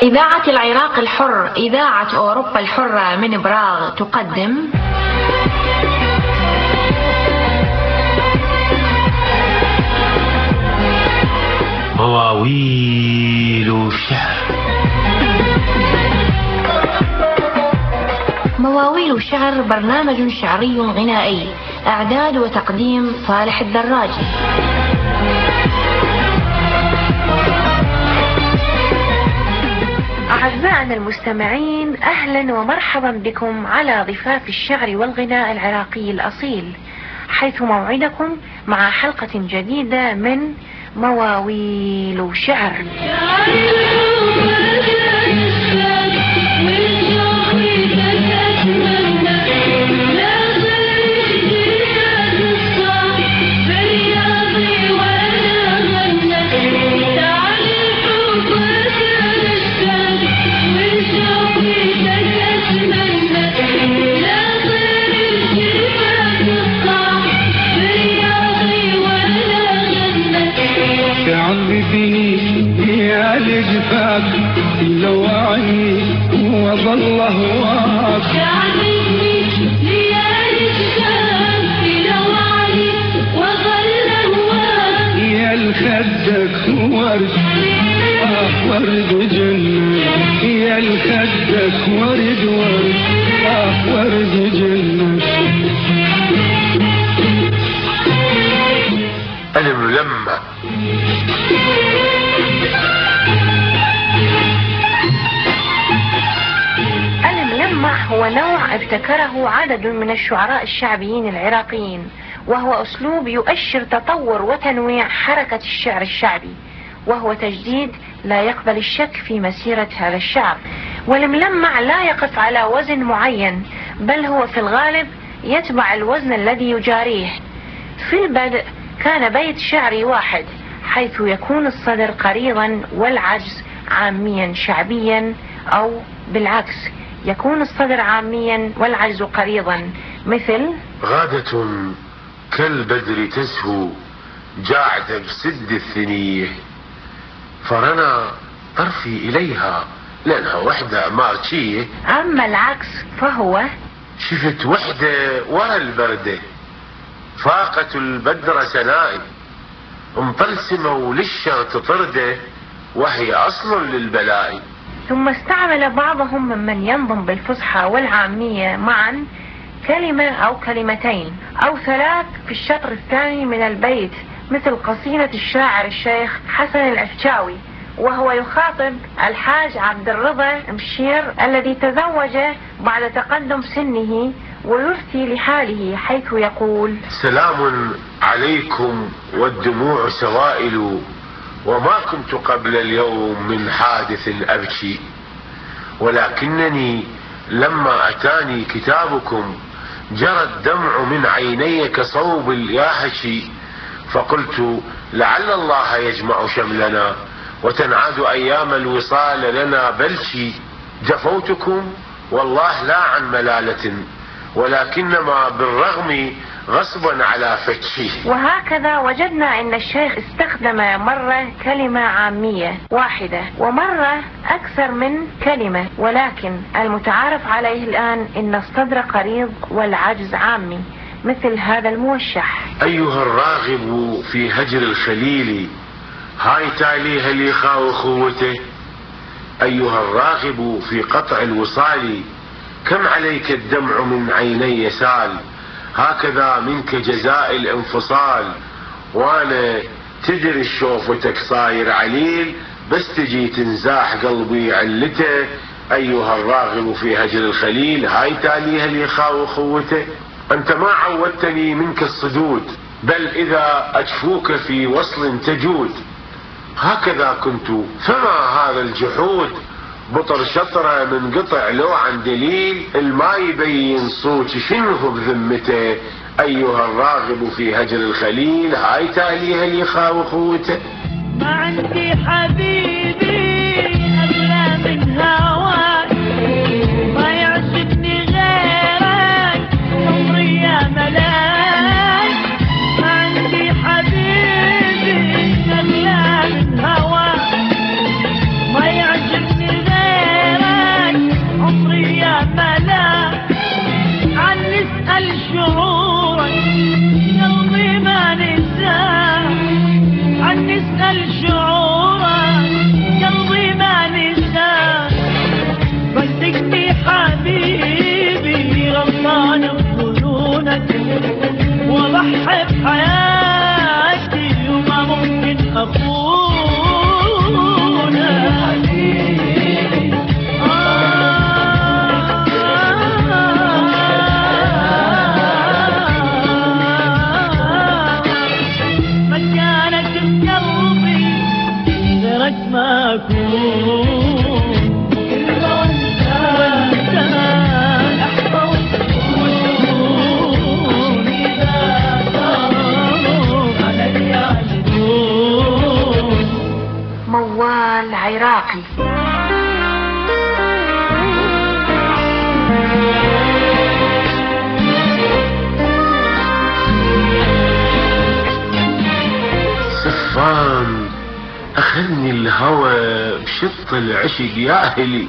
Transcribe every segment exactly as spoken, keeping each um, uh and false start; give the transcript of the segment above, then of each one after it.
إذاعة العراق الحر، إذاعة أوروبا الحرة من براغ تقدم مواويل شعر. مواويل شعر برنامج شعري غنائي، إعداد وتقديم صالح الدراجي. أعزائنا المستمعين، أهلا ومرحبا بكم على ضفاف الشعر والغناء العراقي الأصيل، حيث موعدكم مع حلقة جديدة من مواويل شعر. يا الجفاف لوعي وظل هواك، شعبي يا الجفاف لوعي وظل هواك، يا الخدك ورد آه ورد جنة، يا الخدك ورد ورد آه ورد جنة. أنا ملمع الملمع هو نوع ابتكره عدد من الشعراء الشعبيين العراقيين، وهو أسلوب يؤشر تطور وتنويع حركة الشعر الشعبي، وهو تجديد لا يقبل الشك في مسيرة هذا الشعر. والملمع لا يقف على وزن معين، بل هو في الغالب يتبع الوزن الذي يجاريه. في البدء كان بيت شعري واحد، حيث يكون الصدر قريضا والعجز عاميا شعبيا، أو بالعكس يكون الصدر عاميا والعجز قريضا، مثل غادة كالبدر تسهو جاعت بسد الثنيه، فرنا طرفي إليها لأنها وحدة مارشية. أما العكس فهو شفت وحدة ورا البردة فاقت البدر سنائي، مطلسمة للشرط طردة وهي أصل للبلاء. ثم استعمل بعضهم ممن ينظم بالفصحى والعامية معا كلمة أو كلمتين أو ثلاث في الشطر الثاني من البيت، مثل قصيدة الشاعر الشيخ حسن العفشاوي، وهو يخاطب الحاج عبد الرضا مشير الذي تزوج بعد تقدم سنه، ويفتي لحاله حيث يقول: سلام عليكم والدموع سوائل، وما كنت قبل اليوم من حادث أبكي، ولكنني لما أتاني كتابكم جرى الدمع من عيني كصوب الياحش، فقلت لعل الله يجمع شملنا وتنعاد أيام الوصال لنا بلشي. جفوتكم والله لا عن ملالة، ولكنما بالرغم غصبا على فتشي. وهكذا وجدنا أن الشيخ استخدم مرة كلمة عامية واحدة ومرة أكثر من كلمة، ولكن المتعارف عليه الآن أن الصدر قريض والعجز عامي، مثل هذا الموشح: أيها الراغب في هجر الخليل هاي تاليها الإخاء وخوته، أيها الراغب في قطع الوصال كم عليك الدمع من عيني سال، هكذا منك جزاء الانفصال، وانا تدري الشوفتك صاير عليل، بس تجي تنزاح قلبي علته، ايها الراغب في هجر الخليل هاي تاليها الإخاء وخوته. انت ما عودتني منك الصدود، بل اذا اجفوك في وصل تجود، هكذا كنت فما هذا الجحود، بطر شطرة من قطع لو عن دليل، الما يبين صوتي شنه بذمته، ايها الراغب في هجر الخليل هاي تاليها الإخاء وخوته. ما عندي حبيبي أغلى من هواك، ما يعجبني غيرك عمري يا ملاك، ما عندي حبيبي أغلى من هواك، ما يعجبني غيرك اسأل شعورك قلبي ما نساه صدقني حبيبي غلطان بظنونك واضحي بحياتي وما ممكن اخونك حبيبي مكانك بقلبي غيرك ما اكون موال عراقي. صفان أخذني الهوى بشط العشق يا أهلي،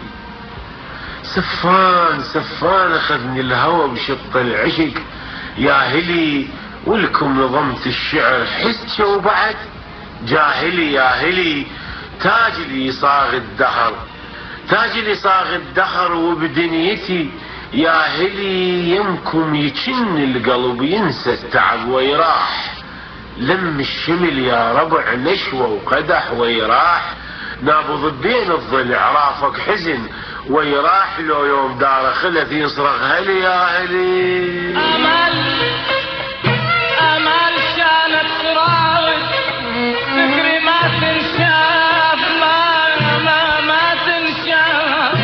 صفان صفان أخذني الهوى بشط العشق يا أهلي، ولكم نظمت الشعر حسه وبعد جاهلي يا أهلي، تاج لي صاغ الدهر تاج لي صاغ الدهر وبدنيتي يا أهلي، يمكم يجن القلب ينسى التعب ويراح، لم الشمل يا ربع نشوة وقدح ويراح، نابض بين الضلع رافق حزن ويراح، لو يوم دار خلف يصرخ هلي يا هلي. امل امل كانت تراود فكري ما تنشاف ما ما ما تنشاف،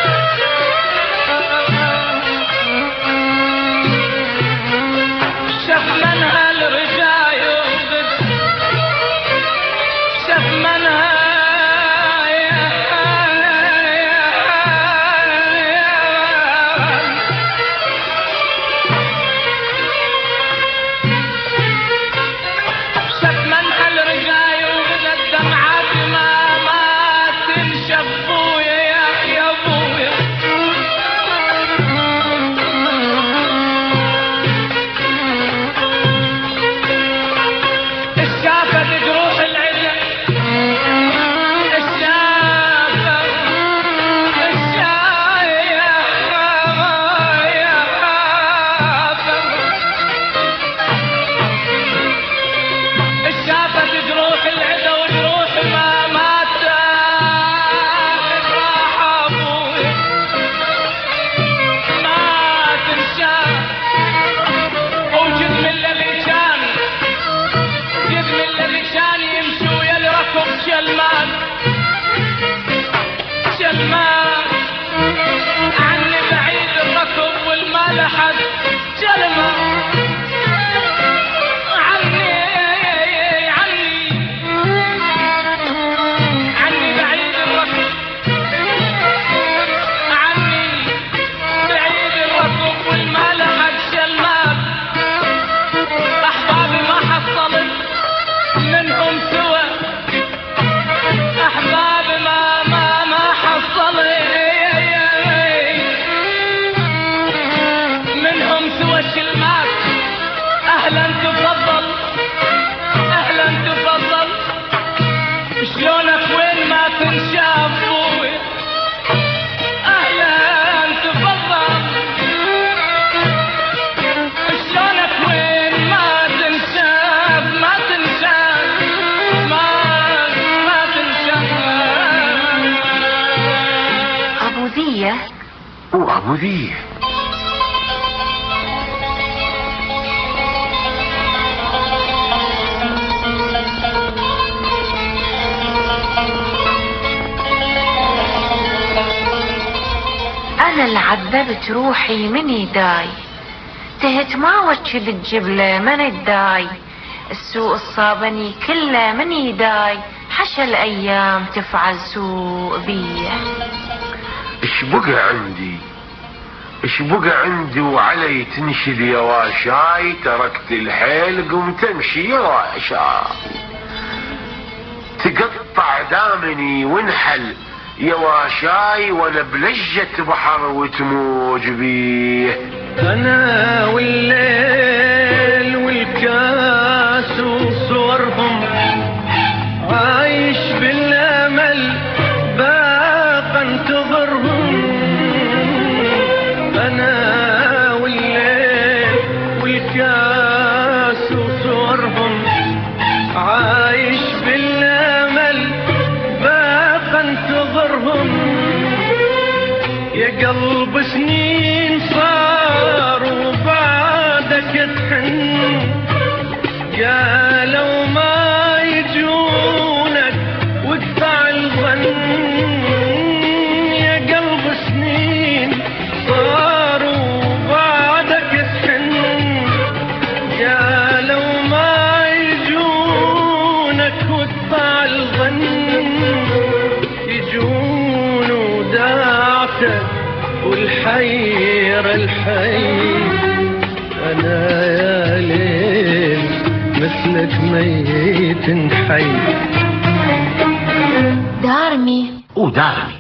شف منها الرجاي وبد شف منها عني بعيد الركب والمال حد جلمة عني عني عني بعيد الركب عني بعيد الركب والمال حد جلمة، أحبابي ما حصلت منهم سوى أحبابي ما ما ما حصلت منهم سوى الشلمات، اهلا تفضل اهلا تفضل، شلونك وين ما تنشاف ابوي، اهلا تفضل شلونك وين ما تنشاف ما تنشاف ما ما تنشاف. عبودية وعبودية أنا اللي عذبت روحي من يداي، تهت ما وجه بالجبلة من الداي، السوء الصابني كله من يداي، حشا الأيام تفعل سوء بيه. ايش بقى عندي ايش بقى عندي وعلي تنشد يا واشاي، تركت الحيل قمت امشي يا واشاي، تقطع دامني وانحل يا واشاي، وانا بلجة بحر وتموج بيه، انا والليل والكاس وصورهم قلب سنين صار وبعدك تحن، قالوا ما يجونك وادفع الظن. يا قلب سنين صار وبعدك تحن، قالوا ما يجونك وادفع الظن. يجون وداعتك والحير الحي، أنا يا ليل مثلك ميت حي. دارمي ودارمي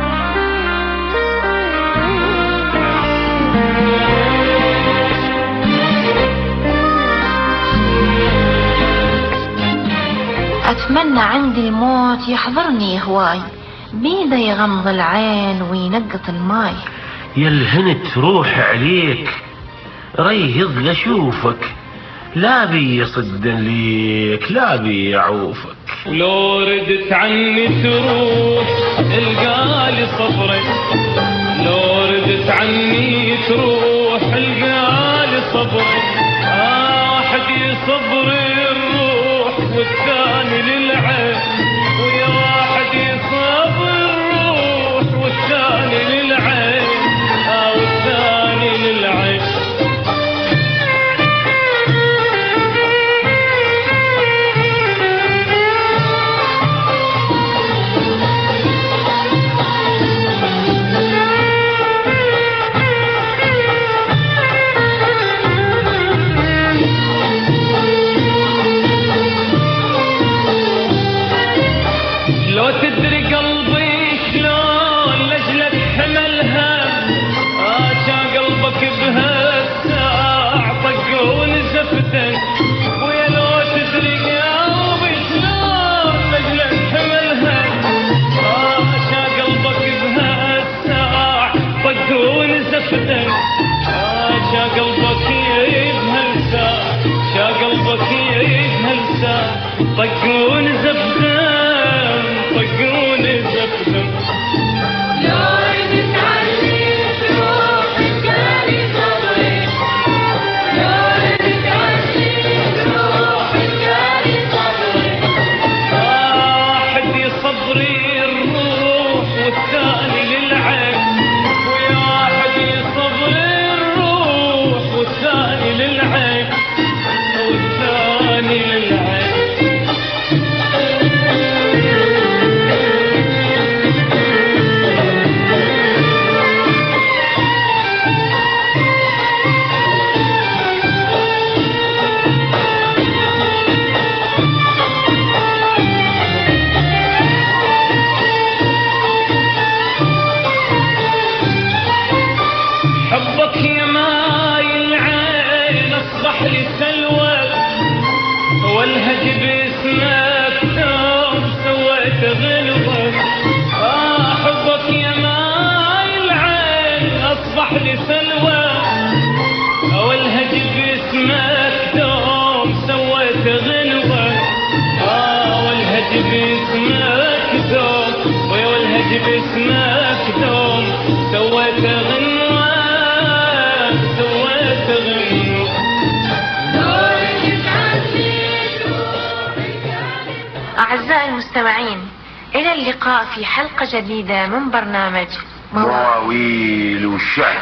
أتمنى عندي الموت يحضرني هواي، بيده يغمض العين وينقط الماي. يا الهنت روح عليك ريض لشوفك، لا بي يصدن ليك لا بي يعوفك. ولو ردت عني تروح القالي صبري، لو ردت عني تروح القالي صبري. واحد يصبري الروح والثاني للعين، ويا واحد يصبر الروح والثاني للعين، آه والثاني للعين. لو تدري قلبي شلون لجلك حملها، آشا قلبك بهالساع طق ونزفتن. ويا لو تدري قلبي شلون لجلك حملها، آشا قلبك بهالساع طق ونزفتن. آشا قلبك بهالساع، شا قلبك بهالساع طق ونزفتن. طقون الزفزف لو ردت عني تروح القالي صبري، لو ردت عني تروح القالي صبري. واحد يصبري الروح والثاني للعين، ويا واحد يصبري الروح والثاني للعين، والثاني للعين. حبك يا ماي العين اصبح لي سلوى، والهج باسمك توم سويت غلوة. آه حبك يا ماي العين اصبح لي سلوى، والهج باسمك توم سويت غلوة. آه والهج باسمك توم، ويا والهج باسمك توم سويت غنوة. أعزائي المستمعين، إلى اللقاء في حلقة جديدة من برنامج مواويل الشعر.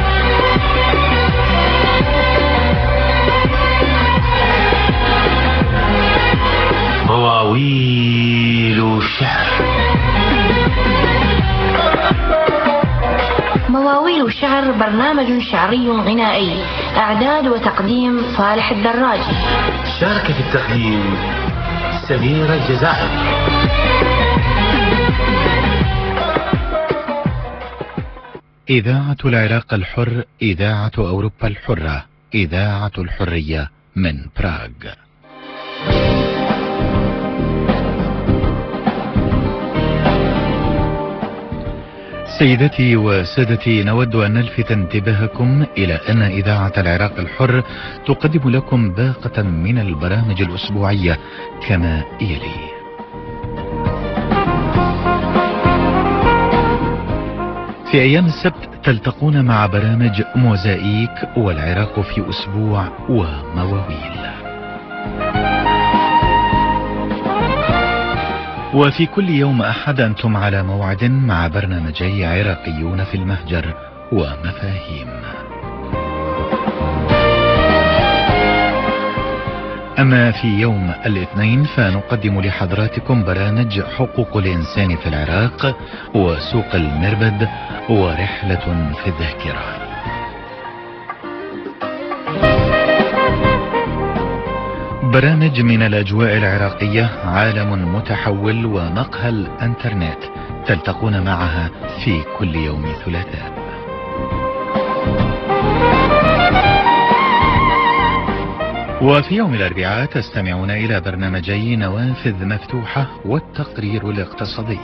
مواويل الشعر. مواويل الشعر برنامج شعري غنائي، إعداد وتقديم صالح الدراجي. شارك في التقديم سمير الجزائر. إذاعة العراق الحر، إذاعة أوروبا الحرة، إذاعة الحرية من براغ. سيدتي وسادتي، نود أن نلفت انتباهكم إلى أن إذاعة العراق الحر تقدم لكم باقة من البرامج الأسبوعية كما يلي. في أيام السبت تلتقون مع برامج موزايك والعراق في أسبوع ومواويل. وفي كل يوم أحد أنتم على موعد مع برنامجي عراقيون في المهجر ومفاهيم. أما في يوم الاثنين فنقدم لحضراتكم برامج حقوق الإنسان في العراق وسوق المربد ورحلة في الذاكرة. برامج من الأجواء العراقية، عالم متحول ومقهى الانترنت تلتقون معها في كل يوم ثلاثاء. وفي يوم الأربعاء تستمعون إلى برنامجي نوافذ مفتوحة والتقرير الاقتصادي.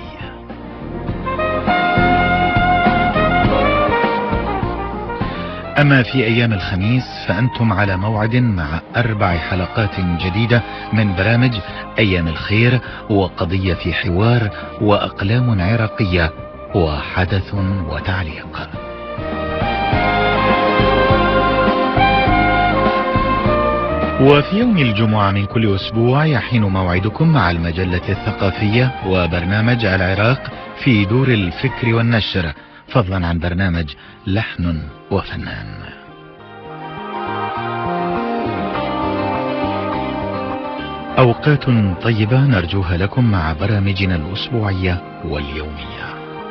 أما في أيام الخميس فأنتم على موعد مع أربع حلقات جديدة من برامج أيام الخير وقضية في حوار وأقلام عراقية وحدث وتعليق. وفي يوم الجمعة من كل أسبوع يحين موعدكم مع المجلة الثقافية وبرنامج العراق في دور الفكر والنشر، فضلا عن برنامج لحن وفنان. أوقات طيبة نرجوها لكم مع برامجنا الأسبوعية واليومية.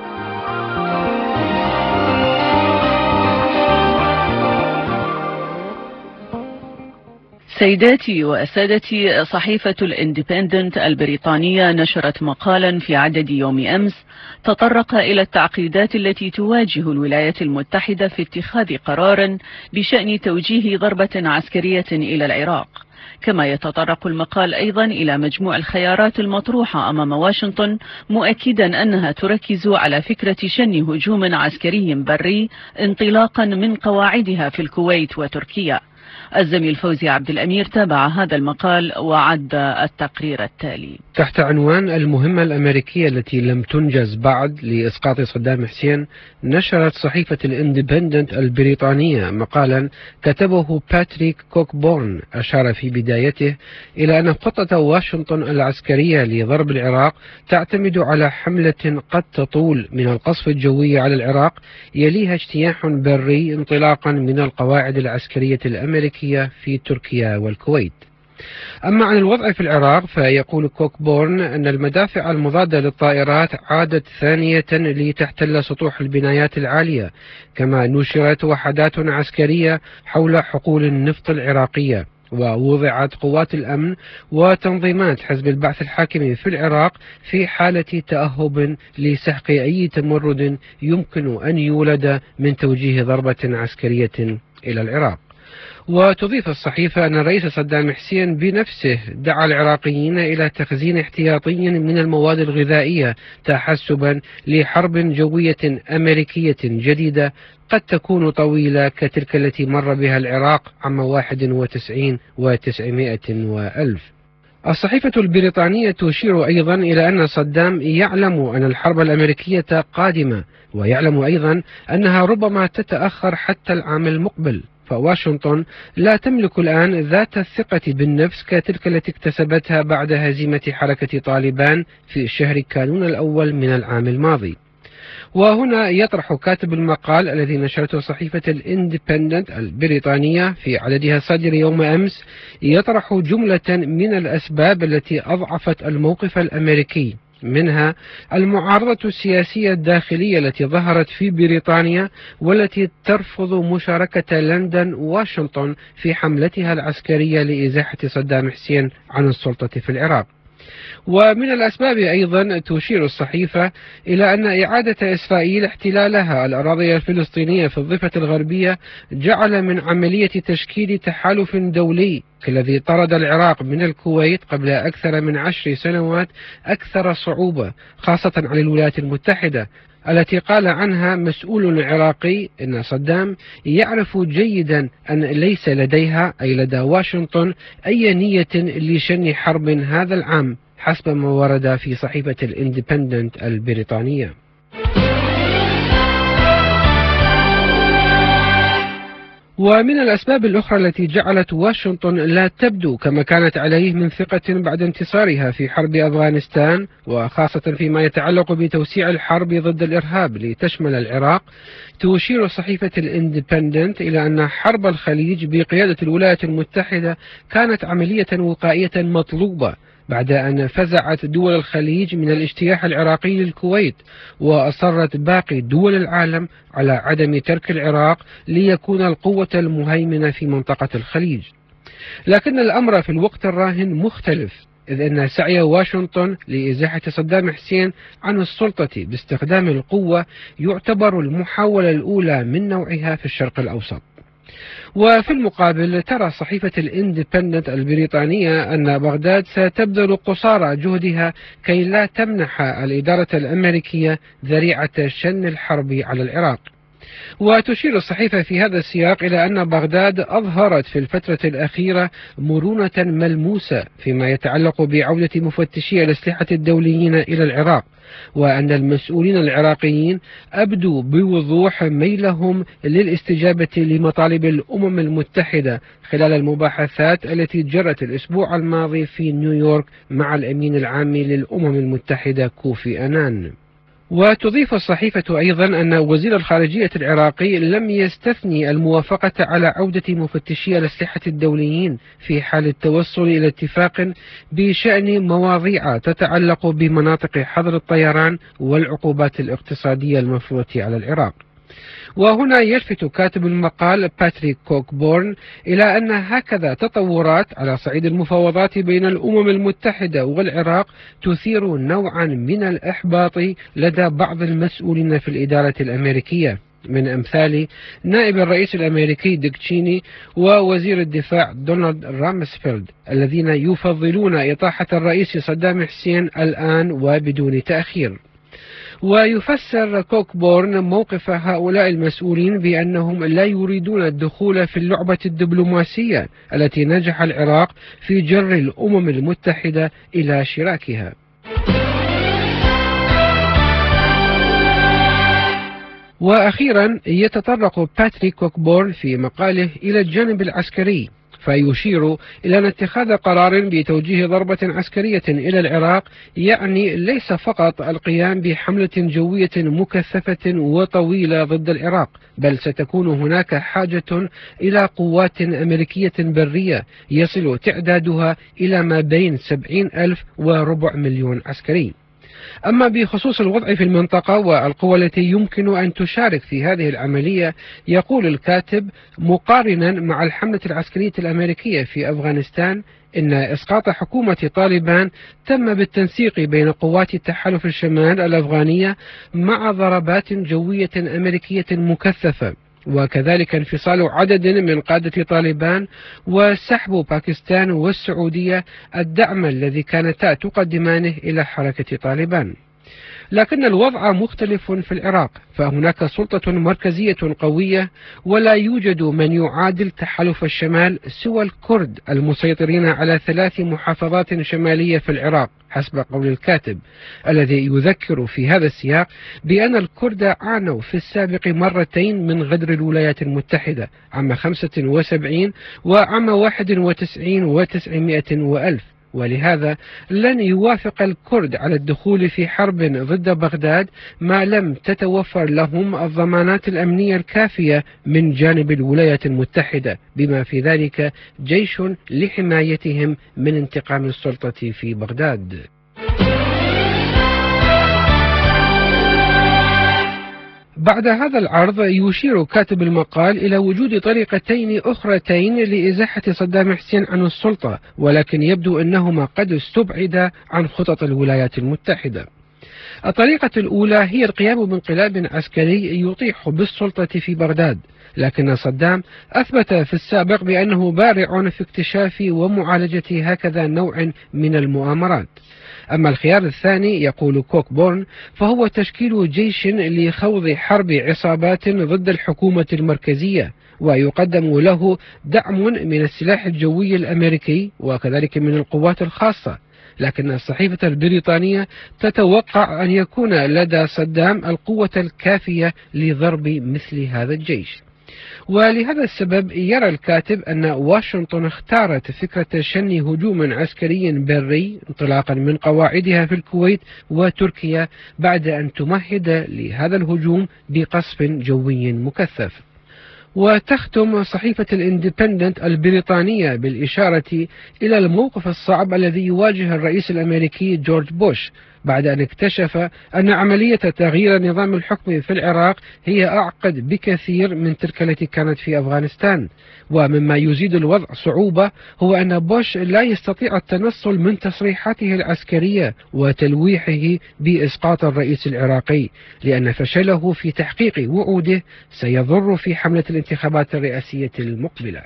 سيداتي وأسادتي، صحيفة الاندبندنت البريطانية نشرت مقالا في عدد يوم أمس تطرق إلى التعقيدات التي تواجه الولايات المتحدة في اتخاذ قرار بشأن توجيه ضربة عسكرية إلى العراق. كما يتطرق المقال أيضا إلى مجموع الخيارات المطروحة أمام واشنطن، مؤكدا أنها تركز على فكرة شن هجوم عسكري بري انطلاقا من قواعدها في الكويت وتركيا. الزميل فوزي عبد الأمير تابع هذا المقال وعد التقرير التالي. تحت عنوان المهمة الأمريكية التي لم تنجز بعد لإسقاط صدام حسين، نشرت صحيفة الاندبندنت البريطانية مقالا كتبه باتريك كوكبورن، أشار في بدايته إلى أن خطة واشنطن العسكرية لضرب العراق تعتمد على حملة قد تطول من القصف الجوي على العراق يليها اجتياح بري انطلاقا من القواعد العسكرية الأمريكية في تركيا والكويت. أما عن الوضع في العراق فيقول كوكبورن أن المدافع المضادة للطائرات عادت ثانية لتحتل سطوح البنايات العالية، كما نشرت وحدات عسكرية حول حقول النفط العراقية، ووضعت قوات الأمن وتنظيمات حزب البعث الحاكم في العراق في حالة تأهب لسحق أي تمرد يمكن أن يولد من توجيه ضربة عسكرية إلى العراق. وتضيف الصحيفة أن الرئيس صدام حسين بنفسه دعا العراقيين إلى تخزين احتياطي من المواد الغذائية تحسبا لحرب جوية أمريكية جديدة قد تكون طويلة كتلك التي مر بها العراق عام واحد وتسعين وتسعمائة وألف. الصحيفة البريطانية تشير أيضا إلى أن صدام يعلم أن الحرب الأمريكية قادمة، ويعلم أيضا أنها ربما تتأخر حتى العام المقبل، فواشنطن لا تملك الآن ذات الثقة بالنفس كتلك التي اكتسبتها بعد هزيمة حركة طالبان في شهر كانون الأول من العام الماضي. وهنا يطرح كاتب المقال الذي نشرته صحيفة الاندبندنت البريطانية في عددها الصادر يوم أمس، يطرح جملة من الأسباب التي أضعفت الموقف الأمريكي، منها المعارضة السياسية الداخلية التي ظهرت في بريطانيا والتي ترفض مشاركة لندن وواشنطن في حملتها العسكرية لإزاحة صدام حسين عن السلطة في العراق. ومن الأسباب أيضا تشير الصحيفة إلى أن إعادة إسرائيل احتلالها الأراضي الفلسطينية في الضفة الغربية جعل من عملية تشكيل تحالف دولي كالذي طرد العراق من الكويت قبل أكثر من عشر سنوات أكثر صعوبة، خاصة على الولايات المتحدة التي قال عنها مسؤول عراقي إن صدام يعرف جيدا أن ليس لديها أي لدى واشنطن أي نية لشن حرب هذا العام، حسب ما ورد في صحيفة الاندبندنت البريطانية. ومن الأسباب الأخرى التي جعلت واشنطن لا تبدو كما كانت عليه من ثقة بعد انتصارها في حرب أفغانستان، وخاصة فيما يتعلق بتوسيع الحرب ضد الإرهاب لتشمل العراق، تشير صحيفة الاندبندنت إلى أن حرب الخليج بقيادة الولايات المتحدة كانت عملية وقائية مطلوبة بعد أن فزعت دول الخليج من الاجتياح العراقي للكويت، وأصرت باقي دول العالم على عدم ترك العراق ليكون القوة المهيمنة في منطقة الخليج. لكن الأمر في الوقت الراهن مختلف، إذ أن سعي واشنطن لإزاحة صدام حسين عن السلطة باستخدام القوة يعتبر المحاولة الأولى من نوعها في الشرق الأوسط. وفي المقابل ترى صحيفة الاندبندنت البريطانية أن بغداد ستبذل قصارى جهدها كي لا تمنح الإدارة الأمريكية ذريعة شن الحرب على العراق. وتشير الصحيفة في هذا السياق إلى أن بغداد أظهرت في الفترة الأخيرة مرونة ملموسة فيما يتعلق بعودة مفتشي الأسلحة الدوليين إلى العراق، وأن المسؤولين العراقيين أبدوا بوضوح ميلهم للاستجابة لمطالب الأمم المتحدة خلال المباحثات التي جرت الأسبوع الماضي في نيويورك مع الأمين العام للأمم المتحدة كوفي أنان. وتضيف الصحيفة أيضا أن وزير الخارجية العراقي لم يستثني الموافقة على عودة مفتشي الأسلحة الدوليين في حال التوصل إلى اتفاق بشأن مواضيع تتعلق بمناطق حظر الطيران والعقوبات الاقتصادية المفروضة على العراق. وهنا يلفت كاتب المقال باتريك كوكبورن إلى أن هكذا تطورات على صعيد المفاوضات بين الأمم المتحدة والعراق تثير نوعا من الإحباط لدى بعض المسؤولين في الإدارة الأمريكية، من أمثال نائب الرئيس الأمريكي ديك تشيني ووزير الدفاع دونالد رامسفيلد، الذين يفضلون إطاحة الرئيس صدام حسين الآن وبدون تأخير. ويفسر كوكبورن موقف هؤلاء المسؤولين بأنهم لا يريدون الدخول في اللعبة الدبلوماسية التي نجح العراق في جر الأمم المتحدة إلى شراكها. وأخيرا يتطرق باتريك كوكبورن في مقاله إلى الجانب العسكري، فيشير إلى أن اتخاذ قرار بتوجيه ضربة عسكرية إلى العراق يعني ليس فقط القيام بحملة جوية مكثفة وطويلة ضد العراق، بل ستكون هناك حاجة إلى قوات أمريكية برية يصل تعدادها إلى ما بين سبعين ألف وربع مليون عسكري. أما بخصوص الوضع في المنطقة والقوى التي يمكن أن تشارك في هذه العملية، يقول الكاتب مقارنا مع الحملة العسكرية الأمريكية في أفغانستان إن إسقاط حكومة طالبان تم بالتنسيق بين قوات التحالف الشمال الأفغانية مع ضربات جوية أمريكية مكثفة، وكذلك انفصال عدد من قادة طالبان وسحب باكستان والسعودية الدعم الذي كانتا تقدمانه إلى حركة طالبان. لكن الوضع مختلف في العراق، فهناك سلطة مركزية قوية ولا يوجد من يعادل تحالف الشمال سوى الكرد المسيطرين على ثلاث محافظات شمالية في العراق حسب قول الكاتب، الذي يذكر في هذا السياق بأن الكرد عانوا في السابق مرتين من غدر الولايات المتحدة عام خمسة وسبعين وعام واحد وتسعين وتسعمائة وألف، ولهذا لن يوافق الكرد على الدخول في حرب ضد بغداد ما لم تتوفر لهم الضمانات الأمنية الكافية من جانب الولايات المتحدة، بما في ذلك جيش لحمايتهم من انتقام السلطة في بغداد. بعد هذا العرض يشير كاتب المقال إلى وجود طريقتين أخرتين لإزاحة صدام حسين عن السلطة، ولكن يبدو أنهما قد استبعدا عن خطط الولايات المتحدة. الطريقة الأولى هي القيام بانقلاب عسكري يطيح بالسلطة في بغداد، لكن صدام أثبت في السابق بأنه بارع في اكتشاف ومعالجة هكذا نوع من المؤامرات. أما الخيار الثاني يقول كوكبورن فهو تشكيل جيش لخوض حرب عصابات ضد الحكومة المركزية، ويقدم له دعم من السلاح الجوي الأمريكي وكذلك من القوات الخاصة، لكن الصحيفة البريطانية تتوقع أن يكون لدى صدام القوة الكافية لضرب مثل هذا الجيش. ولهذا السبب يرى الكاتب أن واشنطن اختارت فكرة شن هجوم عسكري بري انطلاقا من قواعدها في الكويت وتركيا بعد أن تمهد لهذا الهجوم بقصف جوي مكثف. وتختم صحيفة الاندبندنت البريطانية بالإشارة إلى الموقف الصعب الذي يواجه الرئيس الأمريكي جورج بوش بعد أن اكتشف أن عملية تغيير نظام الحكم في العراق هي أعقد بكثير من تلك التي كانت في أفغانستان. ومما يزيد الوضع صعوبة هو أن بوش لا يستطيع التنصل من تصريحاته العسكرية وتلويحه بإسقاط الرئيس العراقي، لأن فشله في تحقيق وعوده سيضر في حملة الانتخابات الرئاسية المقبلة.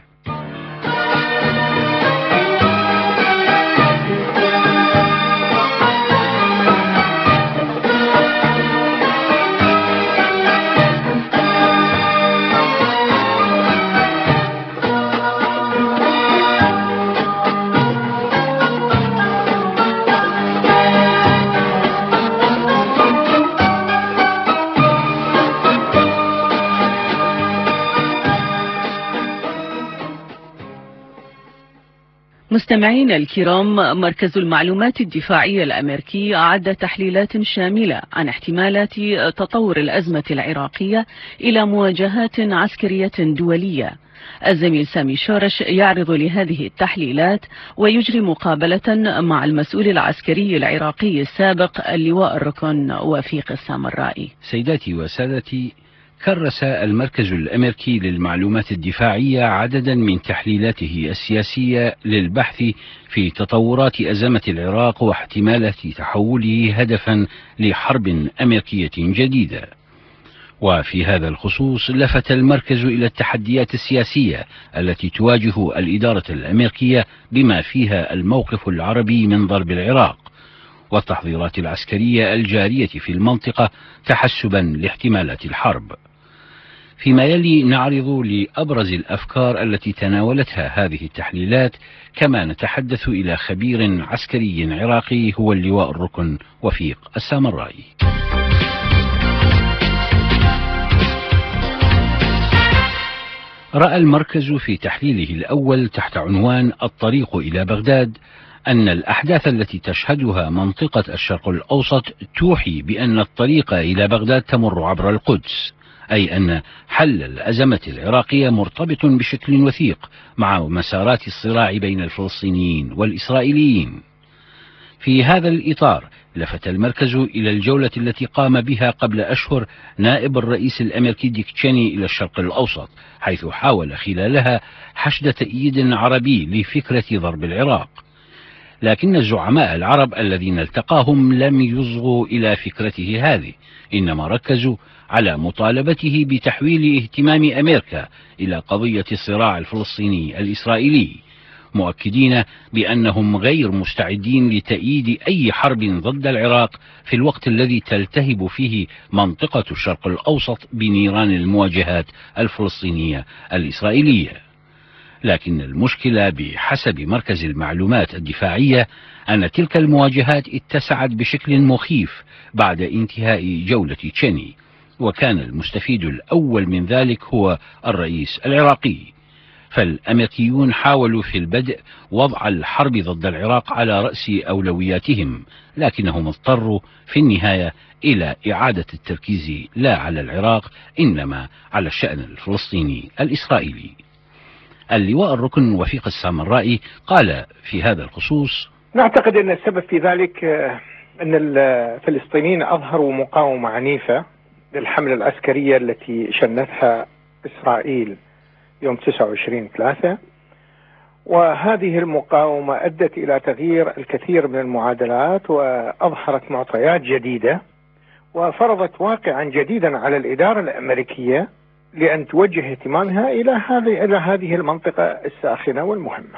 مستمعينا الكرام، مركز المعلومات الدفاعية الأمريكي أعد تحليلات شاملة عن احتمالات تطور الأزمة العراقية إلى مواجهات عسكرية دولية. الزميل سامي شورش يعرض لهذه التحليلات ويجري مقابلة مع المسؤول العسكري العراقي السابق اللواء الركن وفيق السامرائي. سيداتي وسادتي، كرس المركز الأمريكي للمعلومات الدفاعية عددا من تحليلاته السياسية للبحث في تطورات أزمة العراق واحتمالات تحوله هدفا لحرب أمريكية جديدة. وفي هذا الخصوص لفت المركز إلى التحديات السياسية التي تواجه الإدارة الأمريكية بما فيها الموقف العربي من ضرب العراق والتحضيرات العسكرية الجارية في المنطقة تحسبا لاحتمالات الحرب. فيما يلي نعرض لأبرز الأفكار التي تناولتها هذه التحليلات، كما نتحدث إلى خبير عسكري عراقي هو اللواء الركن وفيق السامرائي. رأى المركز في تحليله الأول تحت عنوان الطريق إلى بغداد أن الأحداث التي تشهدها منطقة الشرق الأوسط توحي بأن الطريق إلى بغداد تمر عبر القدس، أي أن حل الأزمة العراقية مرتبط بشكل وثيق مع مسارات الصراع بين الفلسطينيين والإسرائيليين. في هذا الإطار لفت المركز إلى الجولة التي قام بها قبل أشهر نائب الرئيس الأمريكي ديك تشيني إلى الشرق الأوسط، حيث حاول خلالها حشد تأييد عربي لفكرة ضرب العراق. لكن الزعماء العرب الذين التقاهم لم يصغوا إلى فكرته هذه، إنما ركزوا على مطالبته بتحويل اهتمام أمريكا إلى قضية الصراع الفلسطيني الإسرائيلي، مؤكدين بأنهم غير مستعدين لتأييد أي حرب ضد العراق في الوقت الذي تلتهب فيه منطقة الشرق الأوسط بنيران المواجهات الفلسطينية الإسرائيلية. لكن المشكلة بحسب مركز المعلومات الدفاعية أن تلك المواجهات اتسعت بشكل مخيف بعد انتهاء جولة تشيني، وكان المستفيد الأول من ذلك هو الرئيس العراقي. فالأمريكيون حاولوا في البدء وضع الحرب ضد العراق على رأس أولوياتهم، لكنهم اضطروا في النهاية إلى إعادة التركيز لا على العراق إنما على الشأن الفلسطيني الإسرائيلي. اللواء الركن وفيق السامرائي قال في هذا الخصوص: نعتقد أن السبب في ذلك أن الفلسطينيين أظهروا مقاومة عنيفة للحملة العسكرية التي شنتها إسرائيل يوم تسعة وعشرين ثلاثة، وهذه المقاومة أدت إلى تغيير الكثير من المعادلات وأظهرت معطيات جديدة وفرضت واقعا جديدا على الإدارة الأمريكية لأن توجه اهتمامها إلى هذه إلى هذه المنطقة الساخنة والمهمة.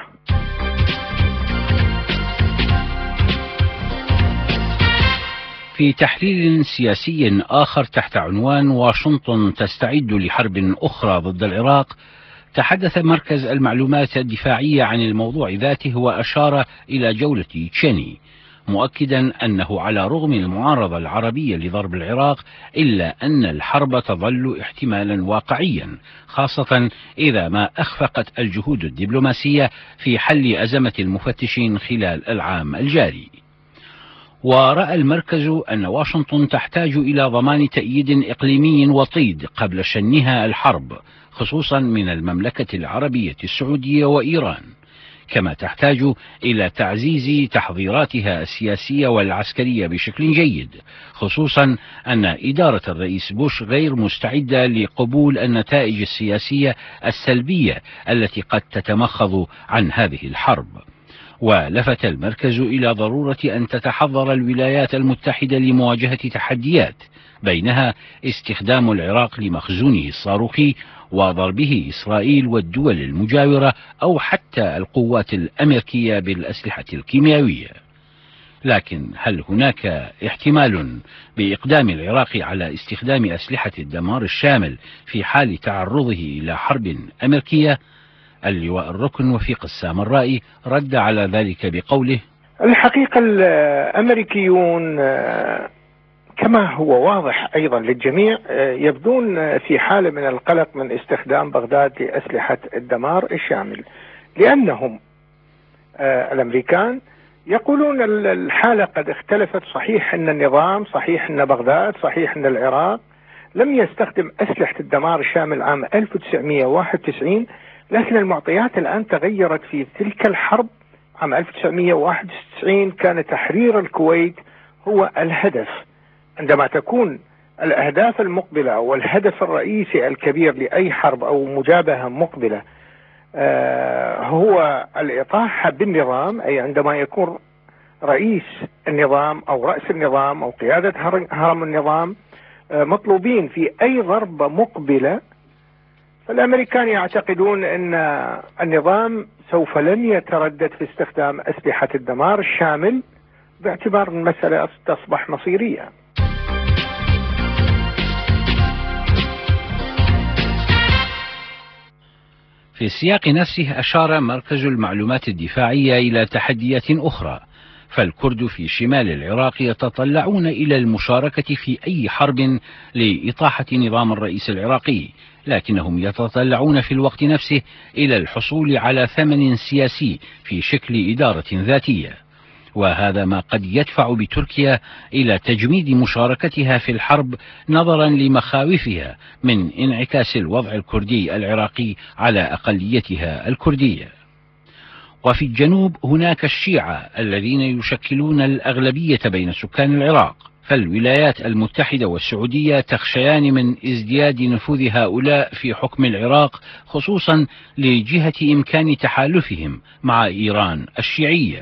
في تحليل سياسي آخر تحت عنوان واشنطن تستعد لحرب أخرى ضد العراق، تحدث مركز المعلومات الدفاعية عن الموضوع ذاته وأشار إلى جولة تشيني، مؤكدا أنه على رغم المعارضة العربية لضرب العراق إلا أن الحرب تظل احتمالا واقعيا، خاصة إذا ما أخفقت الجهود الدبلوماسية في حل أزمة المفتشين خلال العام الجاري. ورأى المركز أن واشنطن تحتاج إلى ضمان تأييد إقليمي وطيد قبل شنها الحرب، خصوصا من المملكة العربية السعودية وإيران، كما تحتاج إلى تعزيز تحضيراتها السياسية والعسكرية بشكل جيد، خصوصا أن إدارة الرئيس بوش غير مستعدة لقبول النتائج السياسية السلبية التي قد تتمخض عن هذه الحرب. ولفت المركز إلى ضرورة أن تتحضر الولايات المتحدة لمواجهة تحديات، بينها استخدام العراق لمخزونه الصاروخي وضربه إسرائيل والدول المجاورة أو حتى القوات الأمريكية بالأسلحة الكيميائية. لكن هل هناك احتمال بإقدام العراق على استخدام أسلحة الدمار الشامل في حال تعرضه إلى حرب أمريكية؟ اللواء الركن وفيق السامرائي رد على ذلك بقوله: الحقيقة الأمريكيون كما هو واضح أيضا للجميع يبدون في حالة من القلق من استخدام بغداد لأسلحة الدمار الشامل، لأنهم الأمريكان يقولون الحالة قد اختلفت. صحيح أن النظام، صحيح أن بغداد، صحيح أن العراق لم يستخدم أسلحة الدمار الشامل عام ألف وتسعمئة وواحد وتسعين، لكن المعطيات الآن تغيرت. في تلك الحرب عام ألف وتسعمئة وواحد وتسعين كان تحرير الكويت هو الهدف. عندما تكون الأهداف المقبلة أو الهدف الرئيسي الكبير لأي حرب أو مجابهة مقبلة آه هو الإطاحة بالنظام، أي عندما يكون رئيس النظام أو رأس النظام أو قيادة هرم النظام آه مطلوبين في أي ضربة مقبلة، فالأمريكان يعتقدون أن النظام سوف لن يتردد في استخدام أسلحة الدمار الشامل باعتبار المسألة تصبح مصيرية. في السياق نفسه أشار مركز المعلومات الدفاعية إلى تحديات أخرى، فالكرد في شمال العراق يتطلعون إلى المشاركة في أي حرب لإطاحة نظام الرئيس العراقي، لكنهم يتطلعون في الوقت نفسه إلى الحصول على ثمن سياسي في شكل إدارة ذاتية، وهذا ما قد يدفع بتركيا إلى تجميد مشاركتها في الحرب نظرا لمخاوفها من انعكاس الوضع الكردي العراقي على أقليتها الكردية. وفي الجنوب هناك الشيعة الذين يشكلون الأغلبية بين سكان العراق، فالولايات المتحدة والسعودية تخشيان من ازدياد نفوذ هؤلاء في حكم العراق، خصوصا لجهة إمكان تحالفهم مع إيران الشيعية.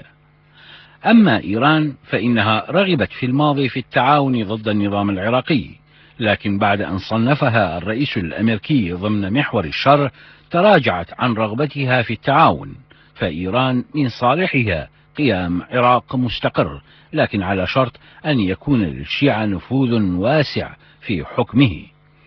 أما إيران فإنها رغبت في الماضي في التعاون ضد النظام العراقي، لكن بعد أن صنفها الرئيس الأمريكي ضمن محور الشر تراجعت عن رغبتها في التعاون، فإيران من صالحها قيام عراق مستقر، لكن على شرط أن يكون للشيعة نفوذ واسع في حكمه.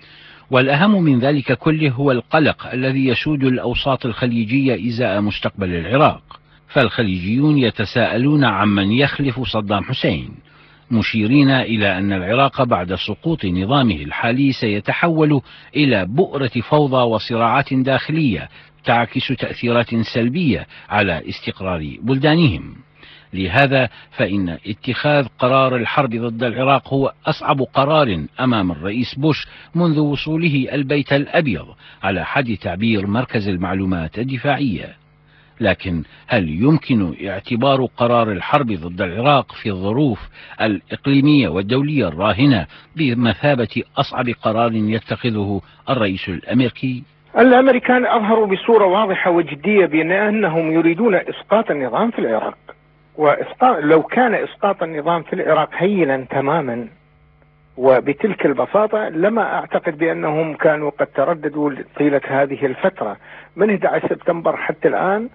والأهم من ذلك كله هو القلق الذي يسود الأوساط الخليجية إزاء مستقبل العراق، فالخليجيون يتساءلون عمن يخلف صدام حسين، مشيرين إلى أن العراق بعد سقوط نظامه الحالي سيتحول إلى بؤرة فوضى وصراعات داخلية تعكس تأثيرات سلبية على استقرار بلدانهم. لهذا فإن اتخاذ قرار الحرب ضد العراق هو أصعب قرار أمام الرئيس بوش منذ وصوله البيت الأبيض على حد تعبير مركز المعلومات الدفاعية. لكن هل يمكن اعتبار قرار الحرب ضد العراق في الظروف الإقليمية والدولية الراهنة بمثابة أصعب قرار يتخذه الرئيس الأمريكي؟ الأمريكان أظهروا بصورة واضحة وجدية بأنهم يريدون إسقاط النظام في العراق، وإسقاط لو كان إسقاط النظام في العراق هينا تماما وبتلك البساطة لما أعتقد بأنهم كانوا قد ترددوا طيلة هذه الفترة من أحد عشر سبتمبر حتى الآن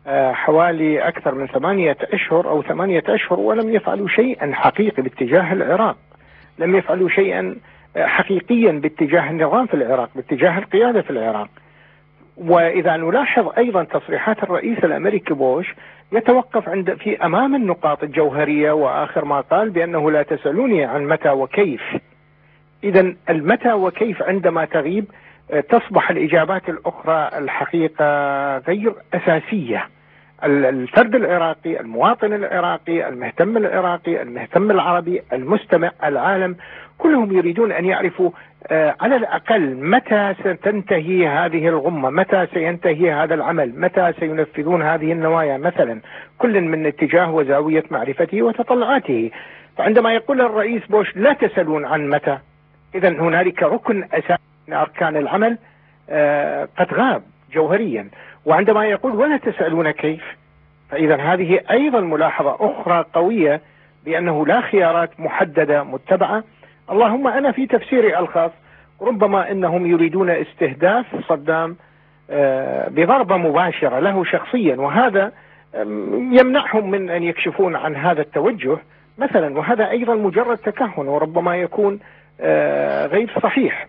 حوالي أكثر من ثمانية أشهر أو ثمانية أشهر ولم يفعلوا شيئا حقيقي باتجاه العراق، لم يفعلوا شيئا حقيقيا باتجاه النظام في العراق، باتجاه القيادة في العراق. وإذا نلاحظ أيضا تصريحات الرئيس الأمريكي بوش يتوقف عند في أمام النقاط الجوهرية، وآخر ما قال بأنه لا تسألوني عن متى وكيف. إذا المتى وكيف عندما تغيب تصبح الإجابات الأخرى الحقيقة غير أساسية. الفرد العراقي، المواطن العراقي، المهتم العراقي، المهتم العربي، المستمع، العالم، كلهم يريدون أن يعرفوا على الأقل متى ستنتهي هذه الغمة، متى سينتهي هذا العمل، متى سينفذون هذه النوايا مثلا، كل من اتجاه وزاوية معرفته وتطلعاته. فعندما يقول الرئيس بوش لا تسألون عن متى، إذا هنالك ركن أساسي من أركان العمل قد غاب جوهريا. وعندما يقول ولا تسألون كيف، فإذا هذه أيضا ملاحظة أخرى قوية بأنه لا خيارات محددة متبعة. اللهم أنا في تفسيري الخاص ربما أنهم يريدون استهداف صدام بضربة مباشرة له شخصيا، وهذا يمنعهم من أن يكشفون عن هذا التوجه مثلا، وهذا أيضا مجرد تكهن وربما يكون غير صحيح.